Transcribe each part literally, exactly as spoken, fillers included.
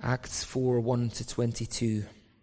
Acts four, one to twenty-two.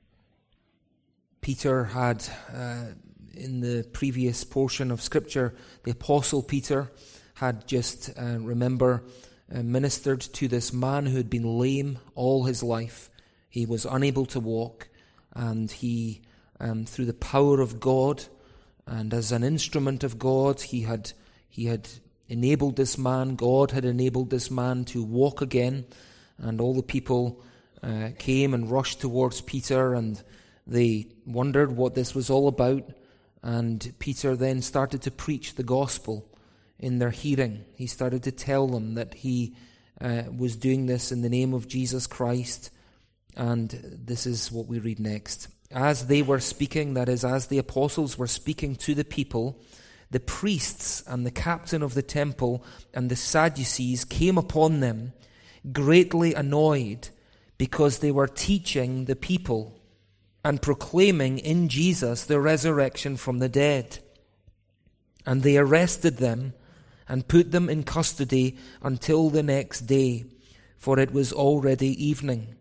Peter had, uh, in the previous portion of Scripture, the Apostle Peter had just, uh, remember, uh, ministered to this man who had been lame all his life. He was unable to walk, and he, um, through the power of God, and as an instrument of God, he had he had enabled this man, God had enabled this man to walk again, and all the people uh, came and rushed towards Peter, and they wondered what this was all about, and Peter then started to preach the gospel in their hearing. He started to tell them that he uh, was doing this in the name of Jesus Christ, and this is what we read next. As they were speaking, that is, as the apostles were speaking to the people, the priests and the captain of the temple and the Sadducees came upon them, greatly annoyed, because they were teaching the people and proclaiming in Jesus the resurrection from the dead. And they arrested them and put them in custody until the next day, for it was already evening.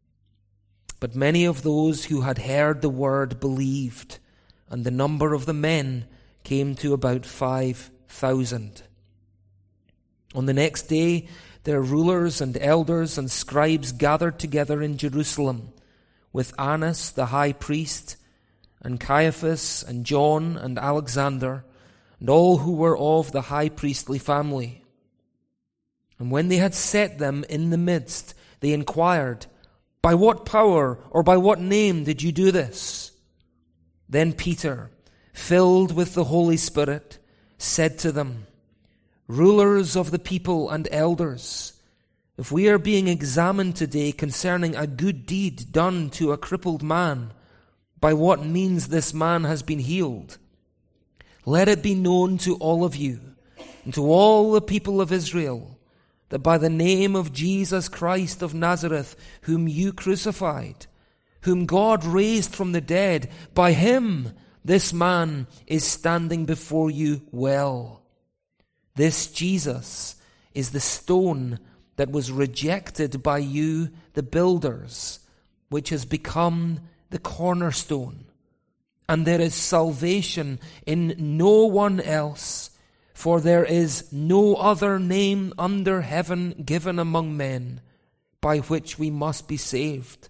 But many of those who had heard the word believed, and the number of the men came to about five thousand. On the next day, their rulers and elders and scribes gathered together in Jerusalem, with Annas the high priest, and Caiaphas, and John, and Alexander, and all who were of the high priestly family. And when they had set them in the midst, they inquired, "By what power or by what name did you do this?" Then Peter, filled with the Holy Spirit, said to them, "Rulers of the people and elders, if we are being examined today concerning a good deed done to a crippled man, by what means this man has been healed, let it be known to all of you and to all the people of Israel that by the name of Jesus Christ of Nazareth, whom you crucified, whom God raised from the dead, by him this man is standing before you well. This Jesus is the stone that was rejected by you, the builders, which has become the cornerstone. And there is salvation in no one else, for there is no other name under heaven given among men by which we must be saved."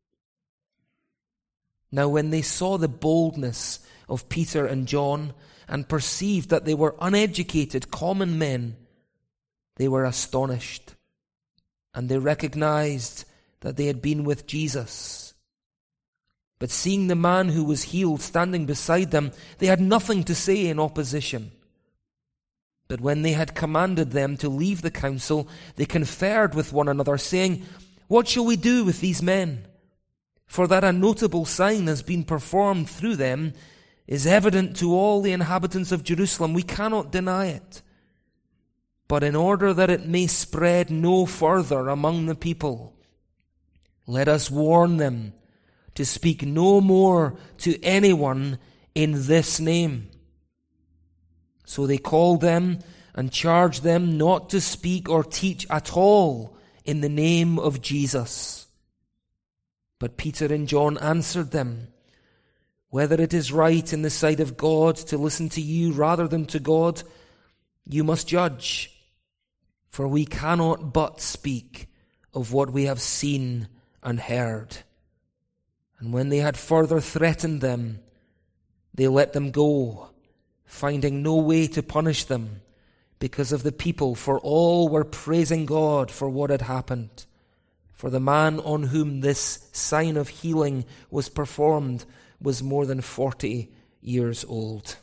Now when they saw the boldness of Peter and John and perceived that they were uneducated common men, they were astonished, and they recognized that they had been with Jesus. But seeing the man who was healed standing beside them, they had nothing to say in opposition. But when they had commanded them to leave the council, they conferred with one another, saying, "What shall we do with these men? For that a notable sign has been performed through them is evident to all the inhabitants of Jerusalem. We cannot deny it. But in order that it may spread no further among the people, let us warn them to speak no more to anyone in this name." So they called them and charged them not to speak or teach at all in the name of Jesus. But Peter and John answered them, "Whether it is right in the sight of God to listen to you rather than to God, you must judge. For we cannot but speak of what we have seen and heard." And when they had further threatened them, they let them go, finding no way to punish them because of the people, for all were praising God for what had happened. For the man on whom this sign of healing was performed was more than forty years old.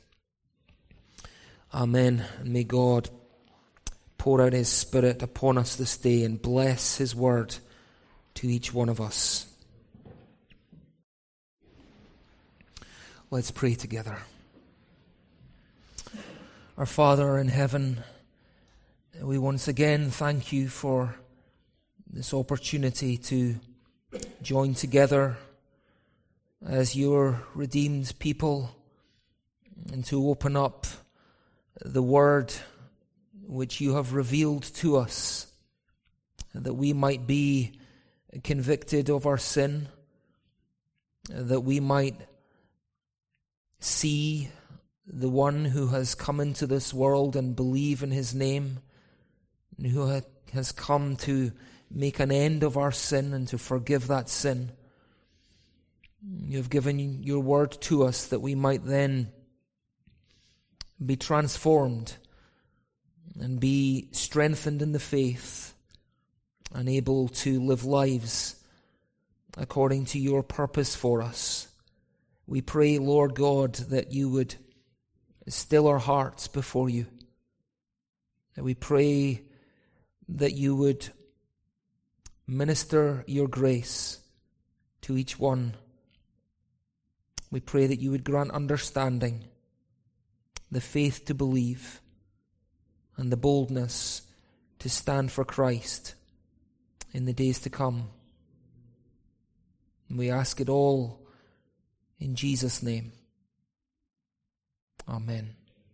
Amen. And may God pour out his Spirit upon us this day and bless his word to each one of us. Let's pray together. Our Father in heaven, we once again thank you for this opportunity to join together as your redeemed people and to open up the word which you have revealed to us, that we might be convicted of our sin, that we might see the one who has come into this world and believe in his name, and who has come to make an end of our sin and to forgive that sin. You have given your word to us that we might then be transformed and be strengthened in the faith and able to live lives according to your purpose for us. We pray, Lord God, that you would still our hearts before you. That we pray that you would minister your grace to each one. We pray that you would grant understanding, the faith to believe, and the boldness to stand for Christ in the days to come. And we ask it all in Jesus' name. Amen.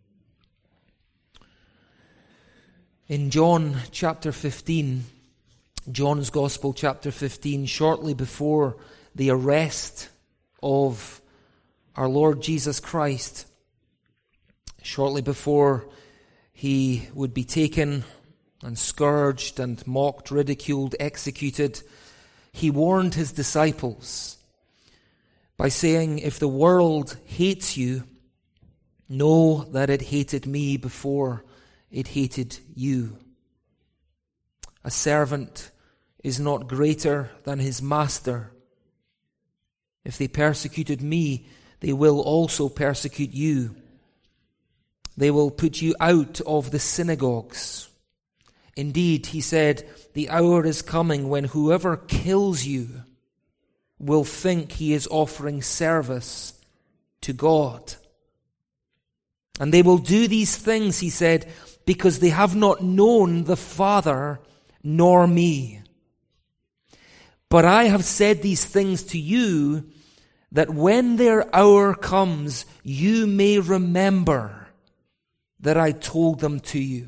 In John chapter fifteen, John's Gospel chapter fifteen, shortly before the arrest of our Lord Jesus Christ, shortly before he would be taken and scourged and mocked, ridiculed, executed, he warned his disciples by saying, "If the world hates you, know that it hated me before it hated you. A servant is not greater than his master. If they persecuted me, they will also persecute you. They will put you out of the synagogues. Indeed," he said, "the hour is coming when whoever kills you will think he is offering service to God. And they will do these things," he said, "because they have not known the Father nor me. But I have said these things to you, that when their hour comes, you may remember that I told them to you."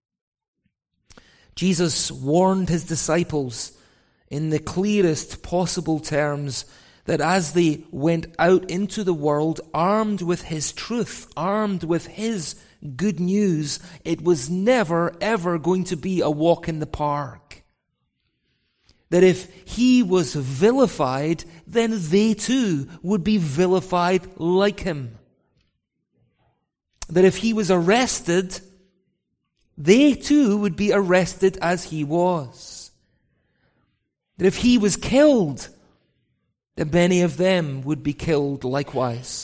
Jesus warned his disciples in the clearest possible terms that as they went out into the world armed with his truth, armed with his good news, it was never ever going to be a walk in the park. That if he was vilified, then they too would be vilified like him. That if he was arrested, they too would be arrested as he was. That if he was killed, then many of them would be killed likewise.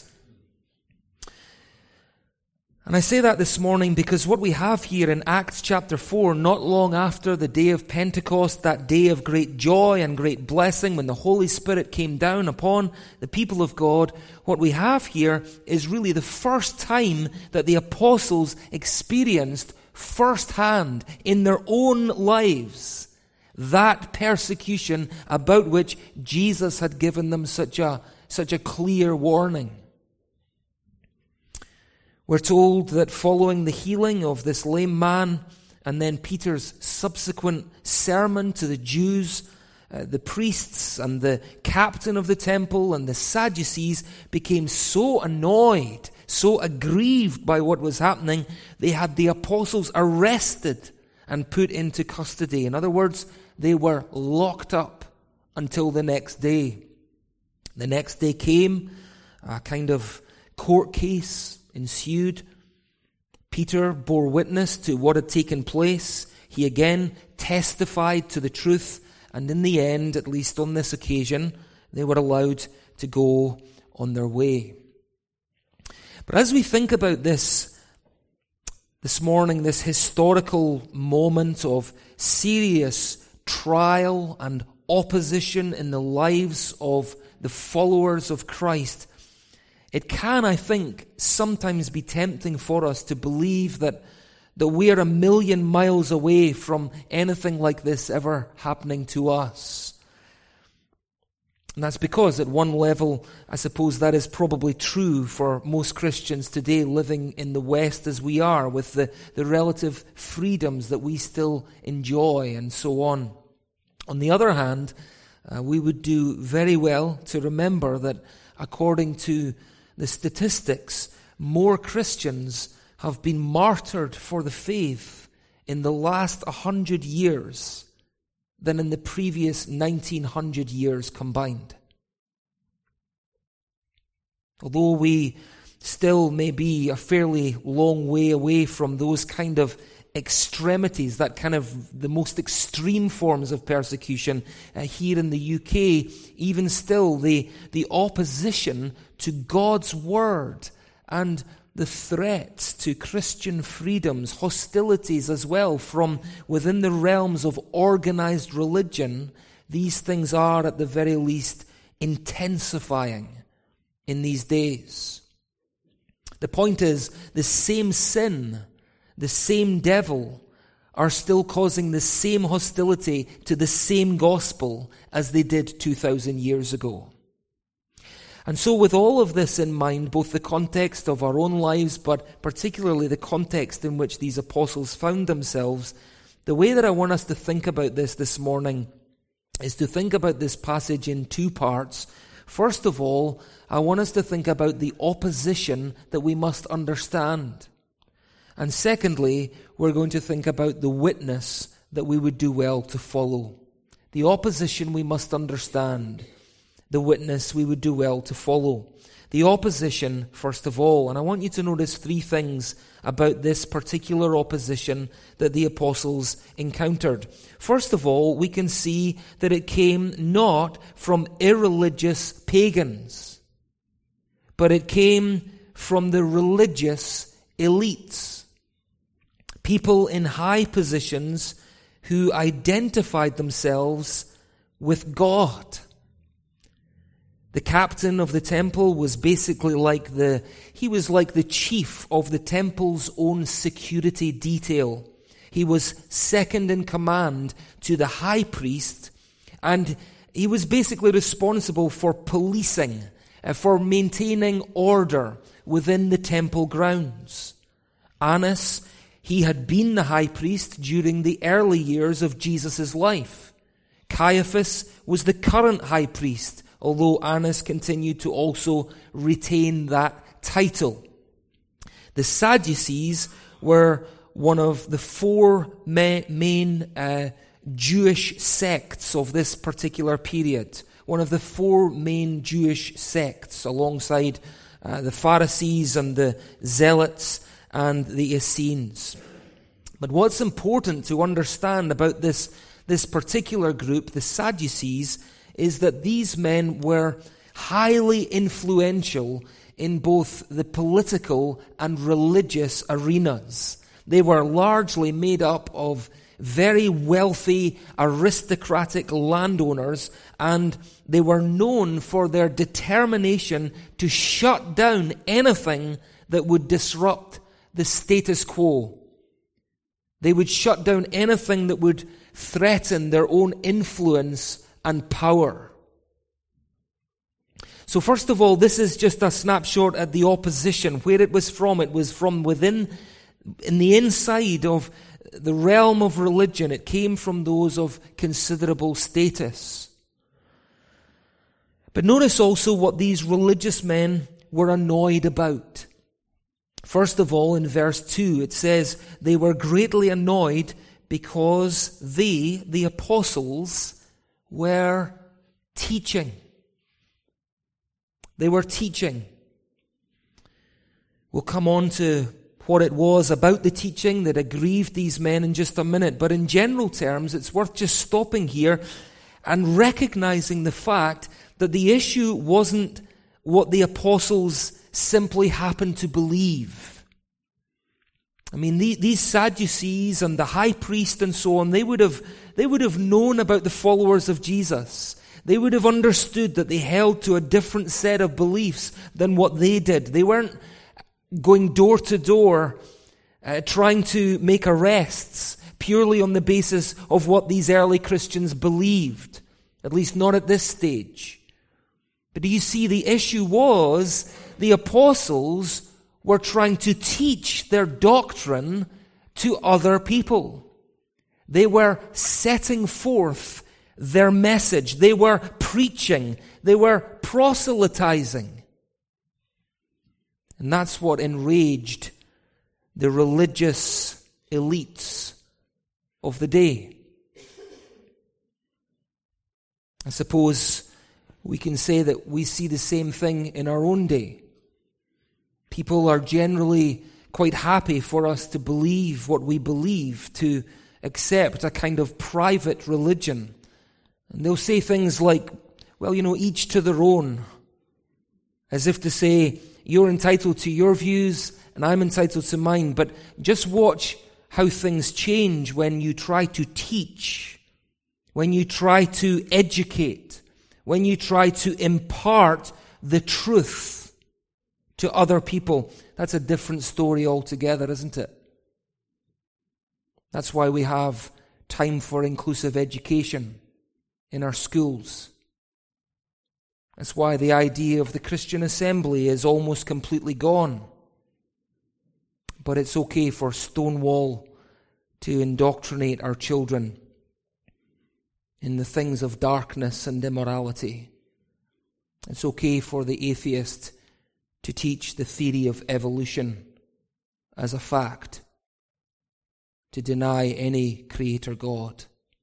And I say that this morning because what we have here in Acts chapter four, not long after the day of Pentecost, that day of great joy and great blessing when the Holy Spirit came down upon the people of God, what we have here is really the first time that the apostles experienced firsthand in their own lives that persecution about which Jesus had given them such a, such a clear warning. We're told that following the healing of this lame man and then Peter's subsequent sermon to the Jews, uh, the priests and the captain of the temple and the Sadducees became so annoyed, so aggrieved by what was happening, they had the apostles arrested and put into custody. In other words, they were locked up until the next day. The next day came, a kind of court case ensued. Peter bore witness to what had taken place. He again testified to the truth, and in the end, at least on this occasion, they were allowed to go on their way. But as we think about this this morning, this historical moment of serious trial and opposition in the lives of the followers of Christ, it can, I think, sometimes be tempting for us to believe that, that we're a million miles away from anything like this ever happening to us. And that's because at one level, I suppose that is probably true for most Christians today living in the West as we are, with the, the relative freedoms that we still enjoy and so on. On the other hand, uh, we would do very well to remember that according to the statistics, more Christians have been martyred for the faith in the last one hundred years than in the previous nineteen hundred years combined. Although we still may be a fairly long way away from those kind of extremities, that kind of the most extreme forms of persecution uh, here in the U K, even still the, the opposition to God's word and the threats to Christian freedoms, hostilities as well from within the realms of organized religion, these things are at the very least intensifying in these days. The point is, the same sin, the same devil are still causing the same hostility to the same gospel as they did two thousand years ago. And so with all of this in mind, both the context of our own lives, but particularly the context in which these apostles found themselves, the way that I want us to think about this this morning is to think about this passage in two parts. First of all, I want us to think about the opposition that we must understand. And secondly, we're going to think about the witness that we would do well to follow. The opposition we must understand. The witness we would do well to follow. The opposition, first of all, and I want you to notice three things about this particular opposition that the apostles encountered. First of all, we can see that it came not from irreligious pagans, but it came from the religious elites. People in high positions who identified themselves with God. The captain of the temple was basically like the, he was like the chief of the temple's own security detail. He was second in command to the high priest, and he was basically responsible for policing, uh, for maintaining order within the temple grounds. Annas, he had been the high priest during the early years of Jesus' life. Caiaphas was the current high priest, although Annas continued to also retain that title. The Sadducees were one of the four main uh, Jewish sects of this particular period. One of the four main Jewish sects, alongside uh, the Pharisees and the Zealots and the Essenes. But what's important to understand about this, this particular group, the Sadducees, is that these men were highly influential in both the political and religious arenas. They were largely made up of very wealthy, aristocratic landowners, and they were known for their determination to shut down anything that would disrupt the status quo. They would shut down anything that would threaten their own influence and power. So first of all, this is just a snapshot at the opposition, where it was from. It was from within, in the inside of the realm of religion. It came from those of considerable status. But notice also what these religious men were annoyed about. First of all, in verse two, it says, they were greatly annoyed because they, the apostles, were teaching. They were teaching. We'll come on to what it was about the teaching that aggrieved these men in just a minute. But in general terms, it's worth just stopping here and recognizing the fact that the issue wasn't what the apostles simply happened to believe. I mean, the, these Sadducees and the high priest and so on, they would have they would have known about the followers of Jesus. They would have understood that they held to a different set of beliefs than what they did. They weren't going door to door uh, trying to make arrests purely on the basis of what these early Christians believed, at least not at this stage. But do you see, the issue was the apostles were trying to teach their doctrine to other people. They were setting forth their message. They were preaching. They were proselytizing. And that's what enraged the religious elites of the day. I suppose we can say that we see the same thing in our own day. People are generally quite happy for us to believe what we believe, to accept a kind of private religion. And they'll say things like, well, you know, each to their own, as if to say, you're entitled to your views and I'm entitled to mine. But just watch how things change when you try to teach, when you try to educate, when you try to impart the truth to other people. That's a different story altogether, isn't it? That's why we have time for inclusive education in our schools. That's why the idea of the Christian assembly is almost completely gone. But it's okay for Stonewall to indoctrinate our children in the things of darkness and immorality. It's okay for the atheist to teach the theory of evolution as a fact, to deny any creator God.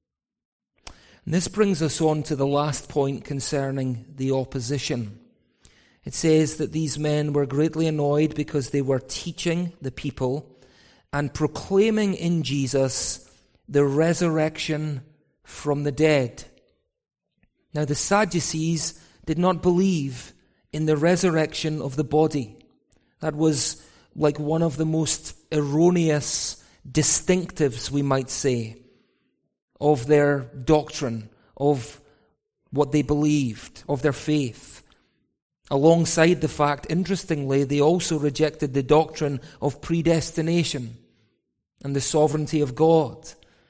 And this brings us on to the last point concerning the opposition. It says that these men were greatly annoyed because they were teaching the people and proclaiming in Jesus the resurrection from the dead. Now the Sadducees did not believe in the resurrection of the body. That was like one of the most erroneous distinctives, we might say, of their doctrine, of what they believed, of their faith. Alongside the fact, interestingly, they also rejected the doctrine of predestination and the sovereignty of God.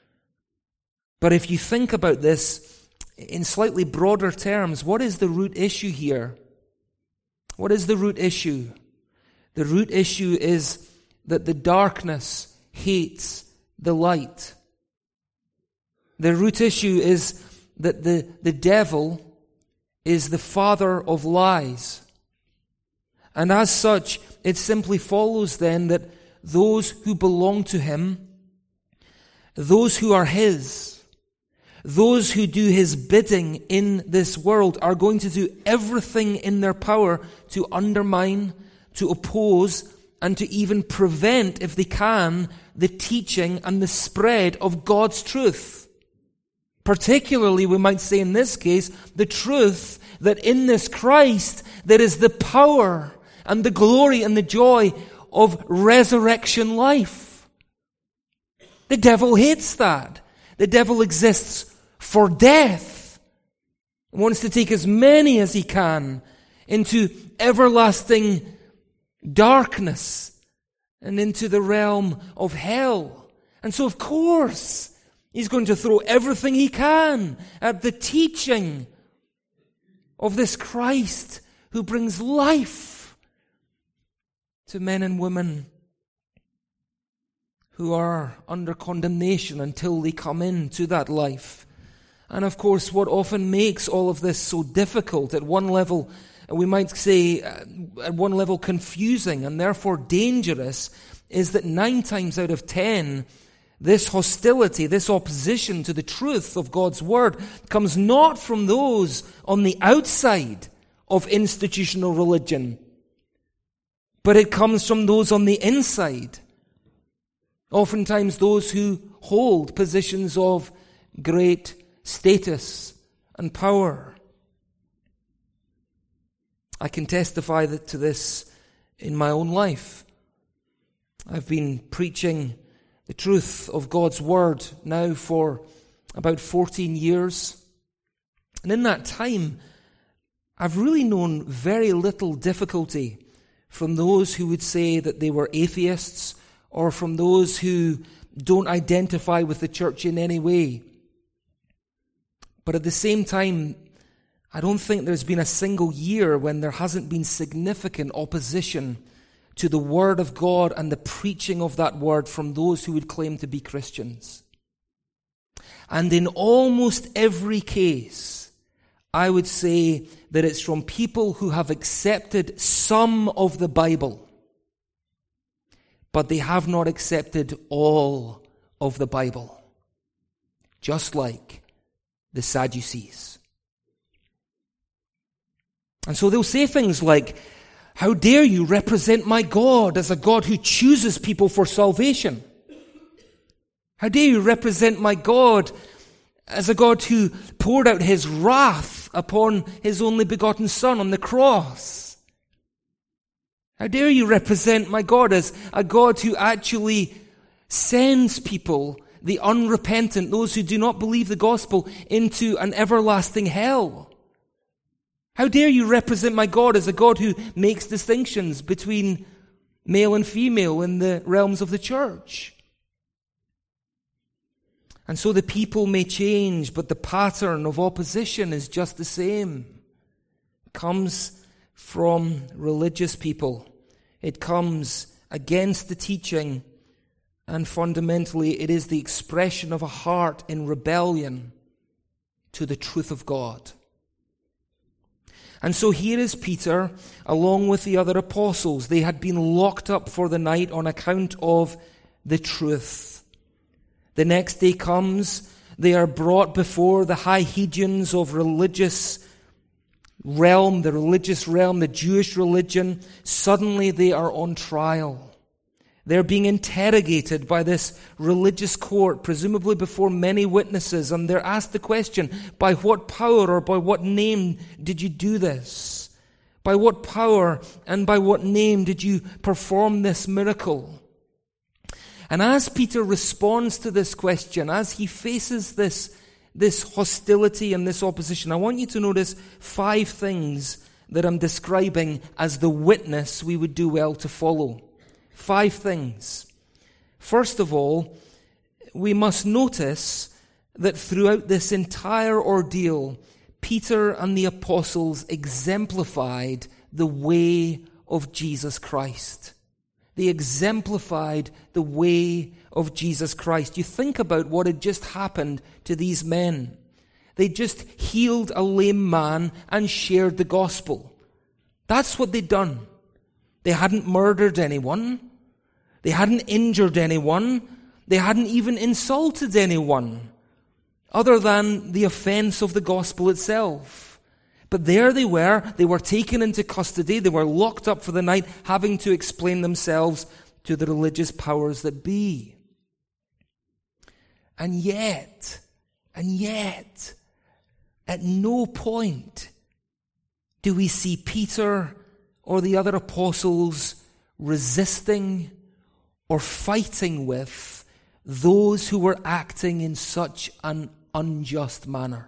But if you think about this in slightly broader terms, what is the root issue here? What is the root issue? The root issue is that the darkness hates the light. The root issue is that the, the devil is the father of lies. And as such, it simply follows then that those who belong to him, those who are his, those who do his bidding in this world are going to do everything in their power to undermine, to oppose, and to even prevent, if they can, the teaching and the spread of God's truth. Particularly, we might say in this case, the truth that in this Christ there is the power and the glory and the joy of resurrection life. The devil hates that. The devil exists for death. He wants to take as many as he can into everlasting darkness and into the realm of hell. And so, of course, he's going to throw everything he can at the teaching of this Christ who brings life to men and women who are under condemnation until they come into that life. And of course, what often makes all of this so difficult, at one level, we might say, at one level confusing and therefore dangerous, is that nine times out of ten, this hostility, this opposition to the truth of God's word comes not from those on the outside of institutional religion, but it comes from those on the inside. Oftentimes those who hold positions of great status and power. I can testify to this in my own life. I've been preaching the truth of God's word now for about fourteen years. And in that time, I've really known very little difficulty from those who would say that they were atheists or from those who don't identify with the church in any way. But at the same time, I don't think there's been a single year when there hasn't been significant opposition to the word of God and the preaching of that word from those who would claim to be Christians. And in almost every case, I would say that it's from people who have accepted some of the Bible, but they have not accepted all of the Bible, just like the Sadducees. And so they'll say things like, "How dare you represent my God as a God who chooses people for salvation? How dare you represent my God as a God who poured out his wrath upon his only begotten Son on the cross? How dare you represent my God as a God who actually sends people, the unrepentant, those who do not believe the gospel, into an everlasting hell? How dare you represent my God as a God who makes distinctions between male and female in the realms of the church?" And so the people may change, but the pattern of opposition is just the same. It comes from religious people. It comes against the teaching, and fundamentally it is the expression of a heart in rebellion to the truth of God. And so here is Peter, along with the other apostles. They had been locked up for the night on account of the truth. The next day comes, they are brought before the high Hedons of religious realm, the religious realm, the Jewish religion. Suddenly they are on trial. They're being interrogated by this religious court, presumably before many witnesses, and they're asked the question, by what power or by what name did you do this? By what power and by what name did you perform this miracle? And as Peter responds to this question, as he faces this, this hostility and this opposition, I want you to notice five things that I'm describing as the witness we would do well to follow. Five things. First of all, we must notice that throughout this entire ordeal, Peter and the apostles exemplified the way of Jesus Christ. They exemplified the way of Jesus Christ. You think about what had just happened to these men. They just healed a lame man and shared the gospel. That's what they'd done. They hadn't murdered anyone. They hadn't injured anyone. They hadn't even insulted anyone, other than the offense of the gospel itself. But there they were. They were taken into custody. They were locked up for the night, having to explain themselves to the religious powers that be. And yet, and yet, at no point do we see Peter or the other apostles resisting or fighting with those who were acting in such an unjust manner.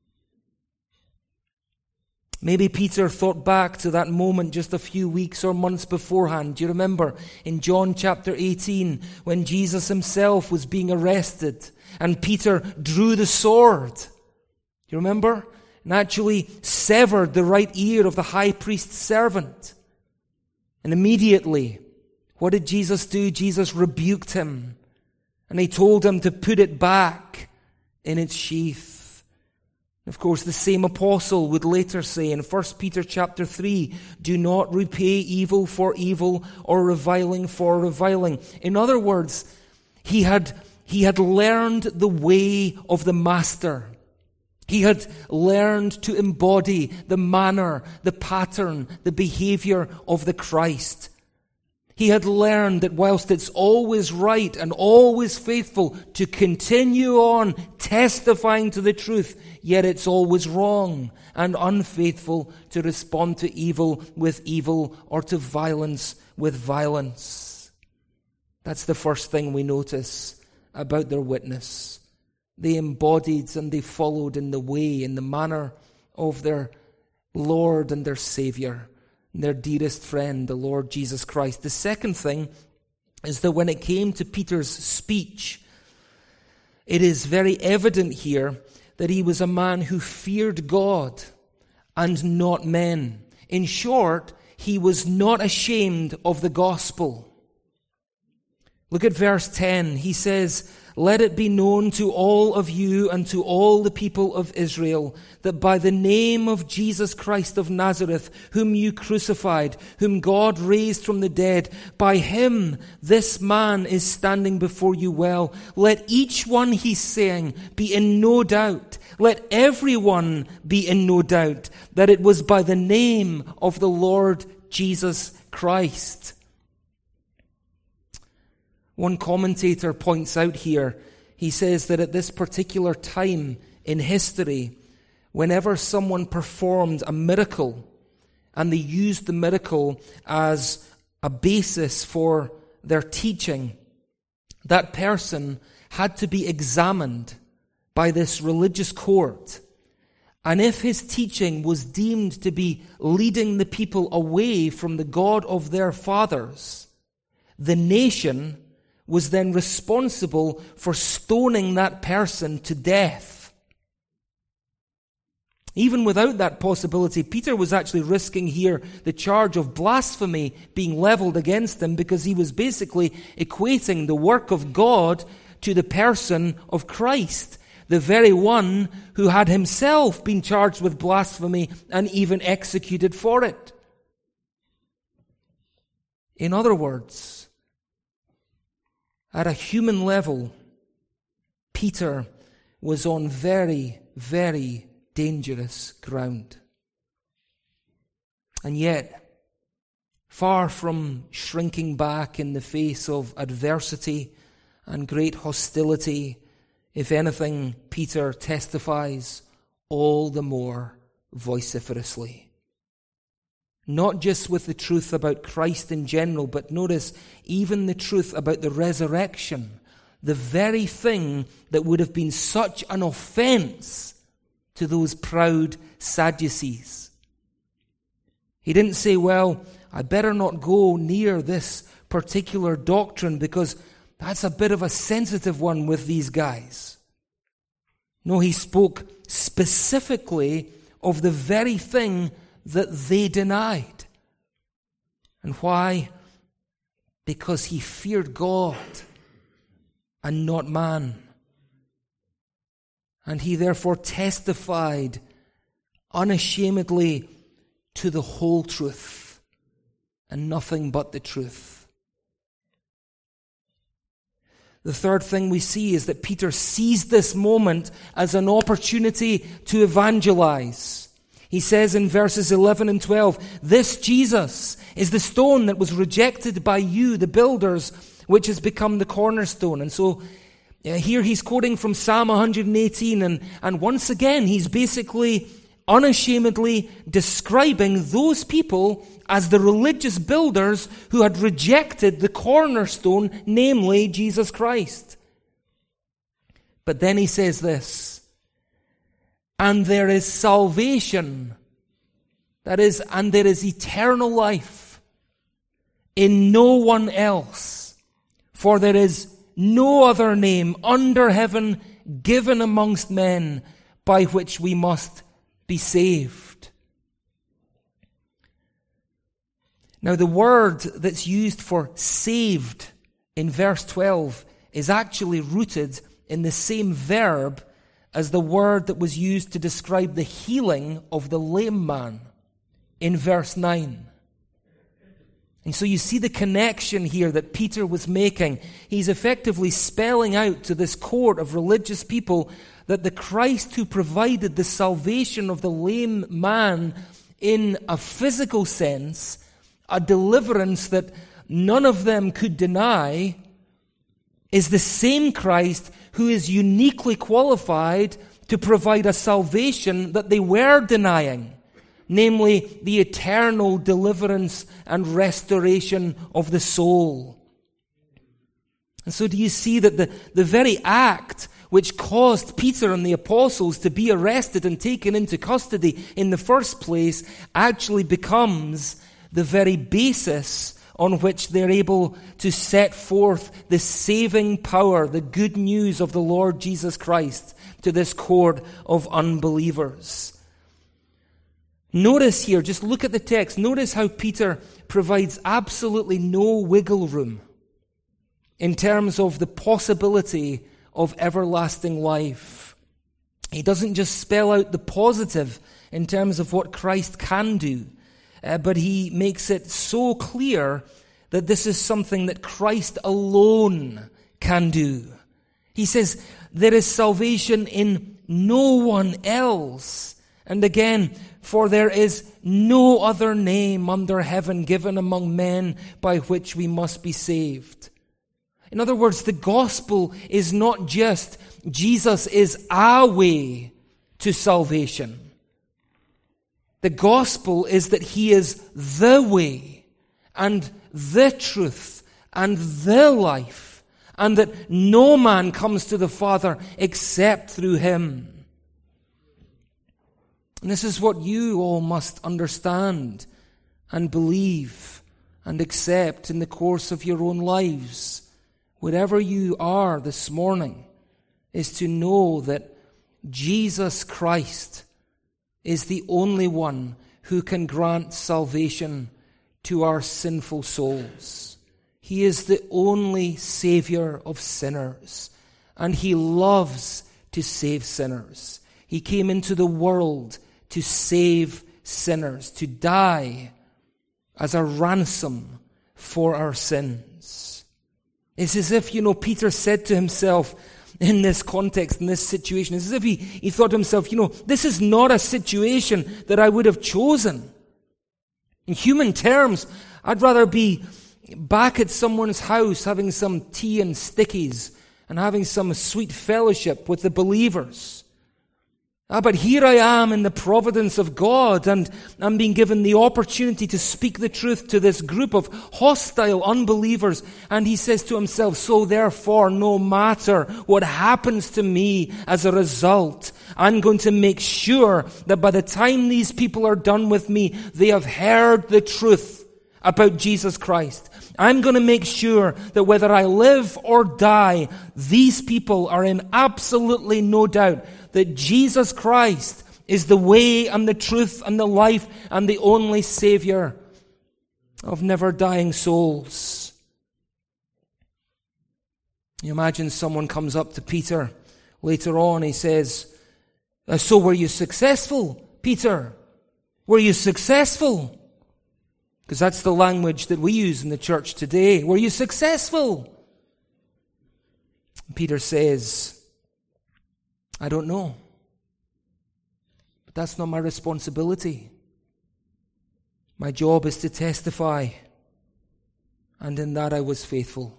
Maybe Peter thought back to that moment just a few weeks or months beforehand. Do you remember in John chapter eighteen when Jesus himself was being arrested and Peter drew the sword? Do you remember? And actually severed the right ear of the high priest's servant. And immediately, what did Jesus do? Jesus rebuked him. And he told him to put it back in its sheath. Of course, the same apostle would later say in First Peter chapter three, do not repay evil for evil or reviling for reviling. In other words, he had, he had learned the way of the master. He had learned to embody the manner, the pattern, the behavior of the Christ. He had learned that whilst it's always right and always faithful to continue on testifying to the truth, yet it's always wrong and unfaithful to respond to evil with evil or to violence with violence. That's the first thing we notice about their witness. They embodied and they followed in the way, in the manner of their Lord and their Savior, their dearest friend, the Lord Jesus Christ. The second thing is that when it came to Peter's speech, it is very evident here that he was a man who feared God and not men. In short, he was not ashamed of the gospel. Look at verse ten. He says, let it be known to all of you and to all the people of Israel that by the name of Jesus Christ of Nazareth, whom you crucified, whom God raised from the dead, by him this man is standing before you well. Let each one he's saying be in no doubt. Let everyone be in no doubt that it was by the name of the Lord Jesus Christ. One commentator points out here, he says that at this particular time in history, whenever someone performed a miracle and they used the miracle as a basis for their teaching, that person had to be examined by this religious court. And if his teaching was deemed to be leading the people away from the God of their fathers, the nation was then responsible for stoning that person to death. Even without that possibility, Peter was actually risking here the charge of blasphemy being leveled against him, because he was basically equating the work of God to the person of Christ, the very one who had himself been charged with blasphemy and even executed for it. In other words, at a human level, Peter was on very, very dangerous ground. And yet, far from shrinking back in the face of adversity and great hostility, if anything, Peter testifies all the more vociferously. Not just with the truth about Christ in general, but notice even the truth about the resurrection, the very thing that would have been such an offense to those proud Sadducees. He didn't say, well, I better not go near this particular doctrine because that's a bit of a sensitive one with these guys. No, he spoke specifically of the very thing that they denied. And why? Because he feared God and not man. And he therefore testified unashamedly to the whole truth and nothing but the truth. The third thing we see is that Peter seized this moment as an opportunity to evangelize. He says in verses eleven and twelve, "This Jesus is the stone that was rejected by you, the builders, which has become the cornerstone." And so uh, here he's quoting from Psalm one eighteen, and, and once again he's basically unashamedly describing those people as the religious builders who had rejected the cornerstone, namely Jesus Christ. But then he says this, "And there is salvation," that is, and there is eternal life, "in no one else, for there is no other name under heaven given amongst men by which we must be saved." Now, the word that's used for saved in verse twelve is actually rooted in the same verb as the word that was used to describe the healing of the lame man in verse nine. And so you see the connection here that Peter was making. He's effectively spelling out to this court of religious people that the Christ who provided the salvation of the lame man in a physical sense, a deliverance that none of them could deny, is the same Christ who is uniquely qualified to provide a salvation that they were denying, namely the eternal deliverance and restoration of the soul. And so do you see that the, the very act which caused Peter and the apostles to be arrested and taken into custody in the first place actually becomes the very basis on which they're able to set forth the saving power, the good news of the Lord Jesus Christ to this court of unbelievers. Notice here, just look at the text, notice how Peter provides absolutely no wiggle room in terms of the possibility of everlasting life. He doesn't just spell out the positive in terms of what Christ can do, uh, but he makes it so clear that this is something that Christ alone can do. He says, there is salvation in no one else. And again, for there is no other name under heaven given among men by which we must be saved. In other words, the gospel is not just Jesus is our way to salvation. The gospel is that he is the way and the truth and the life, and that no man comes to the Father except through him. And this is what you all must understand and believe and accept in the course of your own lives. Wherever you are this morning, is to know that Jesus Christ is the only one who can grant salvation to our sinful souls. He is the only Savior of sinners, and he loves to save sinners. He came into the world to save sinners, to die as a ransom for our sins. It's as if, you know, Peter said to himself in this context, in this situation, it's as if he, he thought to himself, you know, this is not a situation that I would have chosen. In human terms, I'd rather be back at someone's house having some tea and stickies and having some sweet fellowship with the believers. Ah, but here I am in the providence of God, and I'm being given the opportunity to speak the truth to this group of hostile unbelievers. And he says to himself, so therefore, no matter what happens to me as a result, I'm going to make sure that by the time these people are done with me, they have heard the truth about Jesus Christ. I'm going to make sure that whether I live or die, these people are in absolutely no doubt that Jesus Christ is the way and the truth and the life and the only Savior of never-dying souls. You imagine someone comes up to Peter later on, he says, so were you successful, Peter? Were you successful? Because that's the language that we use in the church today. Were you successful? Peter says, I don't know. But that's not my responsibility. My job is to testify. And in that I was faithful.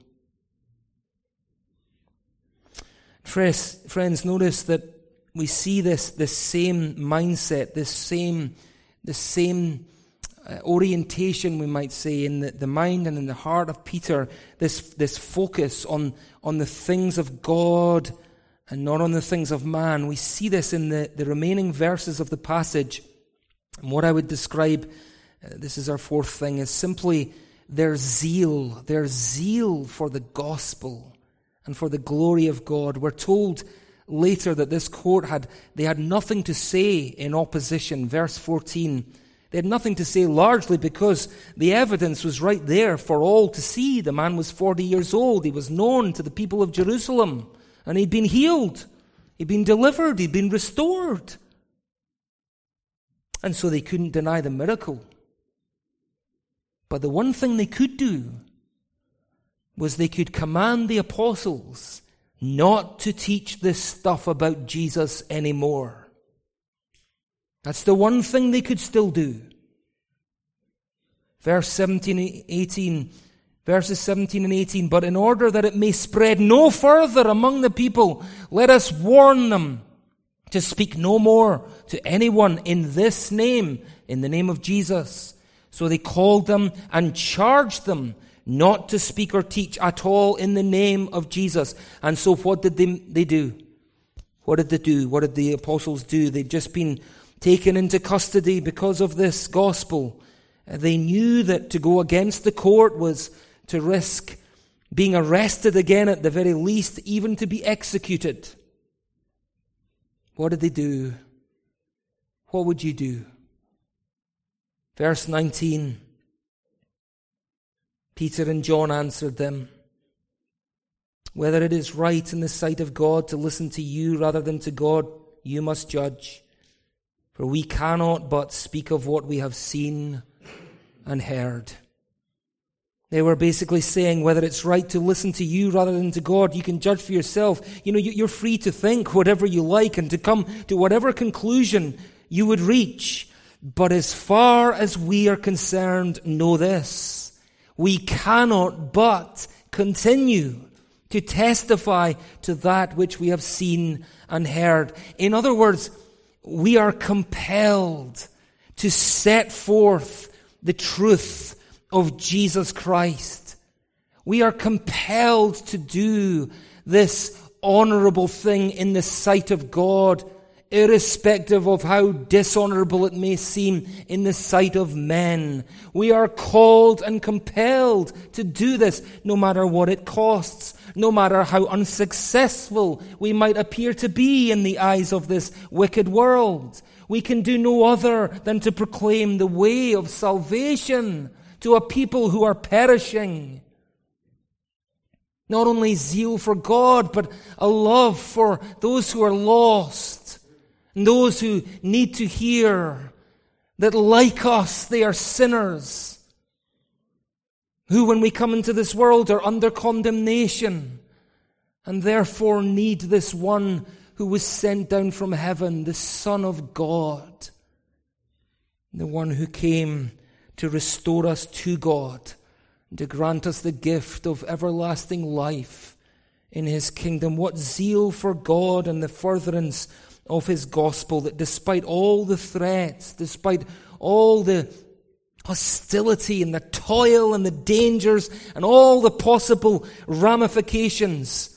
Friends, notice that we see this, this same mindset, this same, this same uh, orientation, we might say, in the, the mind and in the heart of Peter. This, this focus on, on the things of God and not on the things of man. We see this in the, the remaining verses of the passage. And what I would describe, uh, this is our fourth thing, is simply their zeal, their zeal for the gospel and for the glory of God. We're told later that this court had, they had nothing to say in opposition. Verse fourteen, they had nothing to say largely because the evidence was right there for all to see. The man was forty years old. He was known to the people of Jerusalem. And he'd been healed, he'd been delivered, he'd been restored. And so they couldn't deny the miracle. But the one thing they could do was they could command the apostles not to teach this stuff about Jesus anymore. That's the one thing they could still do. Verse seventeen and eighteen, verses seventeen and eighteen, but in order that it may spread no further among the people, let us warn them to speak no more to anyone in this name, in the name of Jesus. So they called them and charged them not to speak or teach at all in the name of Jesus. And so what did they, they do? What did they do? What did the apostles do? They'd just been taken into custody because of this gospel. They knew that to go against the court was to risk being arrested again at the very least, even to be executed. What did they do? What would you do? Verse nineteen, Peter and John answered them, Whether it is right in the sight of God to listen to you rather than to God, you must judge. For we cannot but speak of what we have seen and heard. They were basically saying whether it's right to listen to you rather than to God, you can judge for yourself. You know, you're free to think whatever you like and to come to whatever conclusion you would reach. But as far as we are concerned, know this: we cannot but continue to testify to that which we have seen and heard. In other words, we are compelled to set forth the truth of Jesus Christ. We are compelled to do this honorable thing in the sight of God, irrespective of how dishonorable it may seem in the sight of men. We are called and compelled to do this, no matter what it costs, no matter how unsuccessful we might appear to be in the eyes of this wicked world. We can do no other than to proclaim the way of salvation to a people who are perishing. Not only zeal for God, but a love for those who are lost, and those who need to hear that, like us, they are sinners, who, when we come into this world, are under condemnation, and therefore need this one who was sent down from heaven, the Son of God, the one who came to restore us to God, and to grant us the gift of everlasting life in His kingdom. What zeal for God and the furtherance of His gospel, that despite all the threats, despite all the hostility and the toil and the dangers and all the possible ramifications,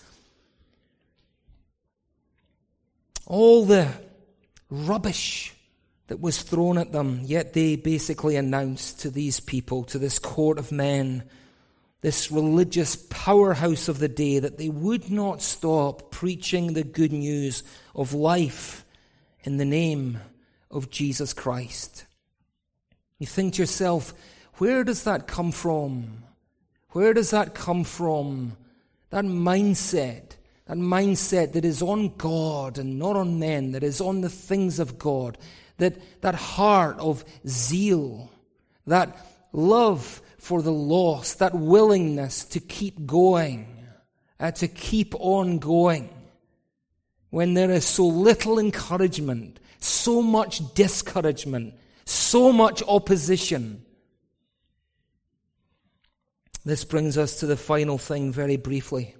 all the rubbish that was thrown at them, yet they basically announced to these people, to this court of men, this religious powerhouse of the day, that they would not stop preaching the good news of life in the name of Jesus Christ. You think to yourself, where does that come from? Where does that come from? That mindset, that mindset that is on God and not on men, that is on the things of God, that, that heart of zeal, that love for the lost, that willingness to keep going, uh, to keep on going, when there is so little encouragement, so much discouragement, so much opposition. This brings us to the final thing very briefly.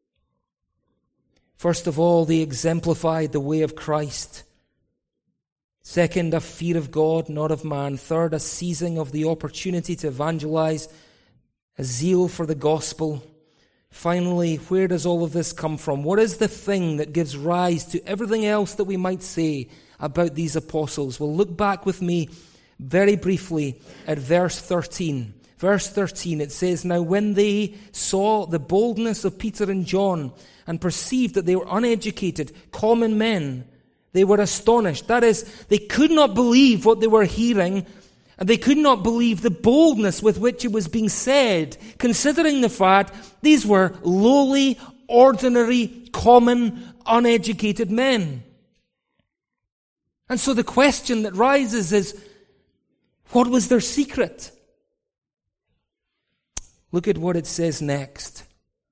First of all, they exemplified the way of Christ. Second, a fear of God, not of man. Third, a seizing of the opportunity to evangelize, a zeal for the gospel. Finally, where does all of this come from? What is the thing that gives rise to everything else that we might say about these apostles? Well, look back with me very briefly at verse thirteen. Verse thirteen, it says, "Now when they saw the boldness of Peter and John and perceived that they were uneducated, common men, they were astonished." That is, they could not believe what they were hearing, and they could not believe the boldness with which it was being said, considering the fact these were lowly, ordinary, common, uneducated men. And so the question that rises is, what was their secret? Look at what it says next.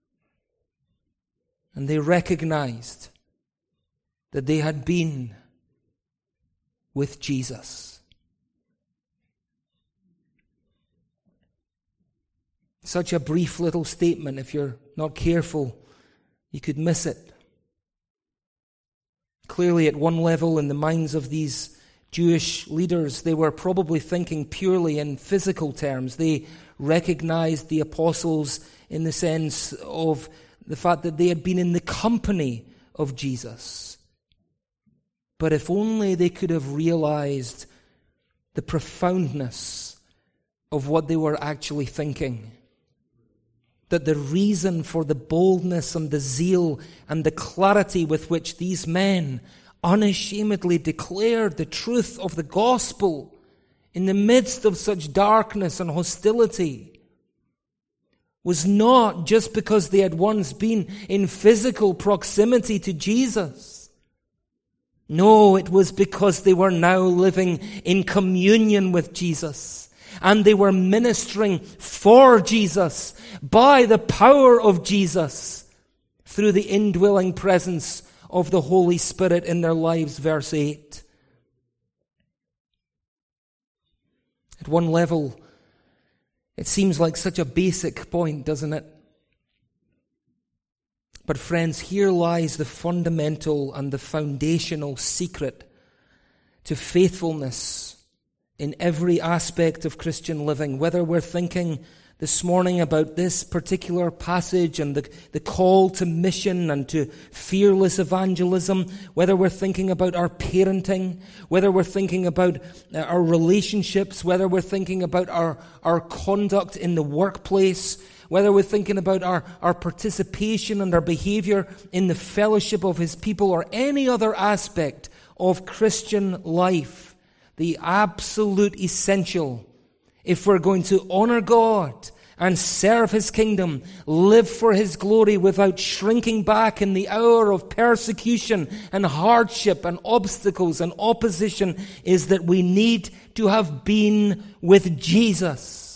And they recognized that they had been with Jesus. Such a brief little statement, if you're not careful, you could miss it. Clearly, at one level, in the minds of these Jewish leaders, they were probably thinking purely in physical terms. They recognized the apostles in the sense of the fact that they had been in the company of Jesus. But if only they could have realized the profoundness of what they were actually thinking. That the reason for the boldness and the zeal and the clarity with which these men unashamedly declared the truth of the gospel in the midst of such darkness and hostility was not just because they had once been in physical proximity to Jesus. No, it was because they were now living in communion with Jesus. And they were ministering for Jesus by the power of Jesus through the indwelling presence of the Holy Spirit in their lives. Verse eight. At one level, it seems like such a basic point, doesn't it? But friends, here lies the fundamental and the foundational secret to faithfulness in every aspect of Christian living. Whether we're thinking this morning about this particular passage and the, the call to mission and to fearless evangelism, whether we're thinking about our parenting, whether we're thinking about our relationships, whether we're thinking about our, our conduct in the workplace, whether we're thinking about our, our participation and our behavior in the fellowship of His people or any other aspect of Christian life, the absolute essential, if we're going to honor God and serve His kingdom, live for His glory without shrinking back in the hour of persecution and hardship and obstacles and opposition, is that we need to have been with Jesus.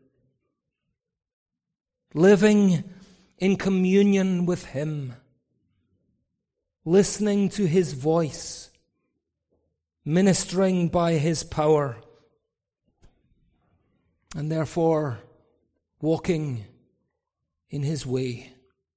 Living in communion with Him, listening to His voice, ministering by His power, and therefore walking in His way.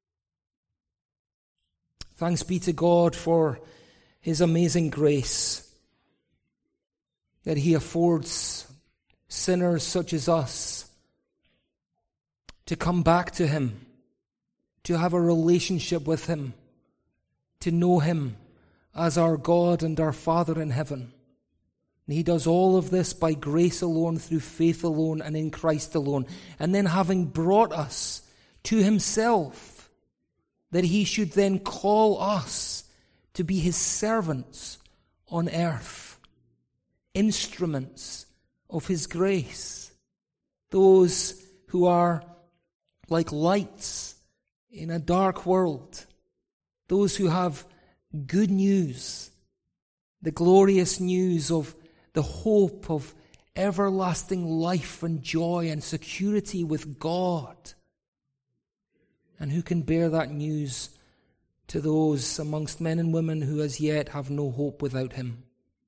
Thanks be to God for His amazing grace that He affords sinners such as us to come back to Him, to have a relationship with Him, to know Him as our God and our Father in heaven. And He does all of this by grace alone, through faith alone, and in Christ alone. And then having brought us to Himself, that He should then call us to be His servants on earth, instruments of His grace, those who are like lights in a dark world, those who have good news, the glorious news of the hope of everlasting life and joy and security with God, and who can bear that news to those amongst men and women who as yet have no hope without Him.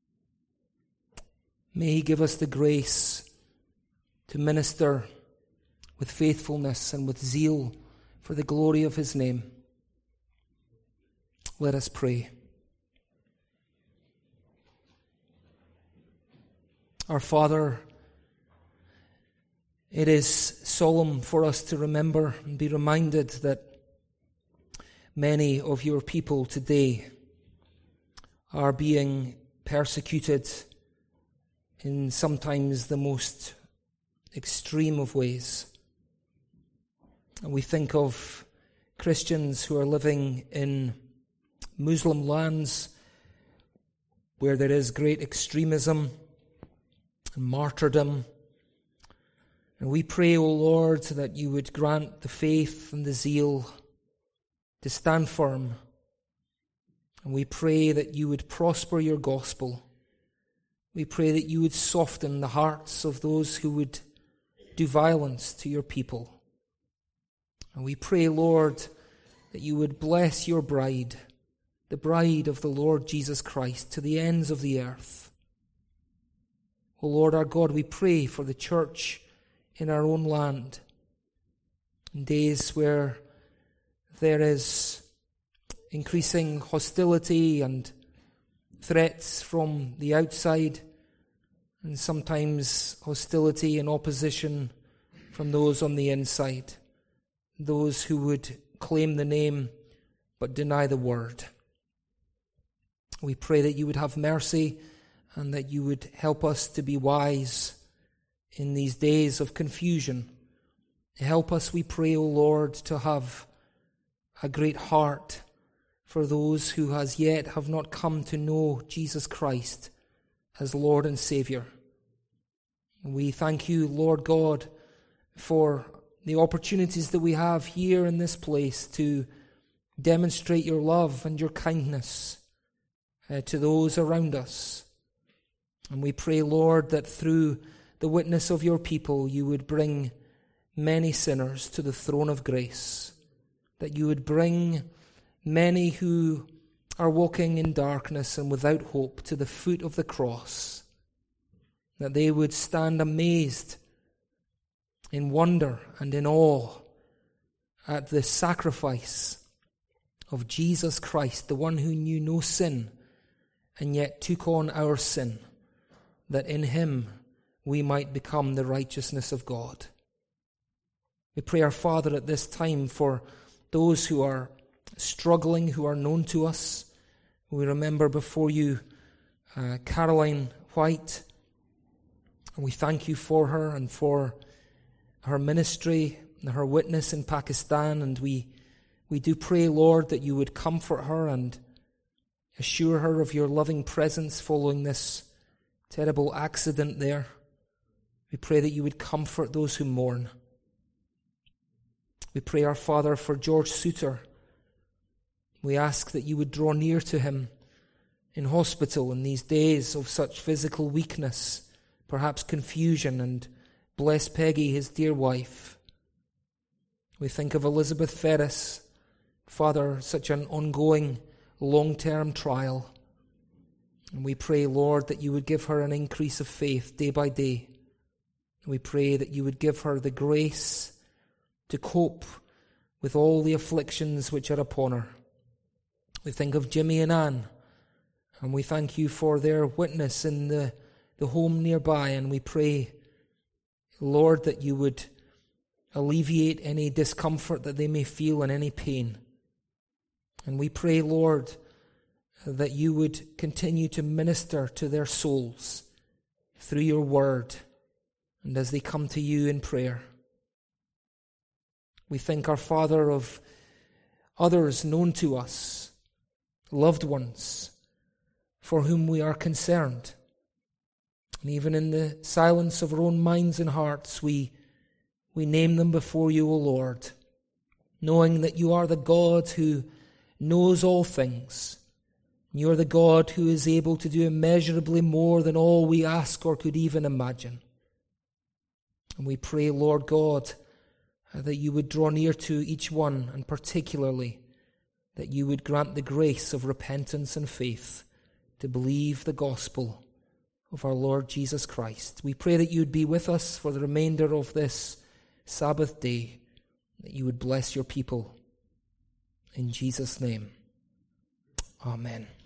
May He give us the grace to minister with faithfulness and with zeal for the glory of His name. Let us pray. Our Father, it is solemn for us to remember and be reminded that many of your people today are being persecuted in sometimes the most extreme of ways. And we think of Christians who are living in Muslim lands where there is great extremism and martyrdom. And we pray, O Lord, that you would grant the faith and the zeal to stand firm. And we pray that you would prosper your gospel. We pray that you would soften the hearts of those who would do violence to your people. And we pray, Lord, that you would bless your bride, the bride of the Lord Jesus Christ, to the ends of the earth. O Lord our God, we pray for the church in our own land, in days where there is increasing hostility and threats from the outside, and sometimes hostility and opposition from those on the inside, those who would claim the name but deny the word. We pray that you would have mercy and that you would help us to be wise in these days of confusion. Help us, we pray, O Lord, to have a great heart for those who as yet have not come to know Jesus Christ as Lord and Saviour. We thank you, Lord God, for the opportunities that we have here in this place to demonstrate your love and your kindness uh, to those around us. And we pray, Lord, that through the witness of your people, you would bring many sinners to the throne of grace, that you would bring many who are walking in darkness and without hope to the foot of the cross, that they would stand amazed in wonder and in awe at the sacrifice of Jesus Christ, the one who knew no sin and yet took on our sin, that in him we might become the righteousness of God. We pray, our Father, at this time for those who are struggling, who are known to us. We remember before you uh, Caroline White, and we thank you for her and for her ministry and her witness in Pakistan, and we we do pray, Lord, that you would comfort her and assure her of your loving presence following this terrible accident there. We pray that you would comfort those who mourn. We pray, our Father, for George Suter. We ask that you would draw near to him in hospital in these days of such physical weakness, perhaps confusion, and bless Peggy, his dear wife. We think of Elizabeth Ferris, Father, such an ongoing, long-term trial. And we pray, Lord, that you would give her an increase of faith day by day. We pray that you would give her the grace to cope with all the afflictions which are upon her. We think of Jimmy and Anne, and we thank you for their witness in the, the home nearby, and we pray, Lord, that you would alleviate any discomfort that they may feel and any pain. And we pray, Lord, that you would continue to minister to their souls through your word and as they come to you in prayer. We thank our Father of others known to us, loved ones, for whom we are concerned. And even in the silence of our own minds and hearts, we, we name them before you, O Lord, knowing that you are the God who knows all things. You are the God who is able to do immeasurably more than all we ask or could even imagine. And we pray, Lord God, that you would draw near to each one, and particularly that you would grant the grace of repentance and faith to believe the gospel of our Lord Jesus Christ. We pray that you would be with us for the remainder of this Sabbath day, that you would bless your people. In Jesus' name, amen.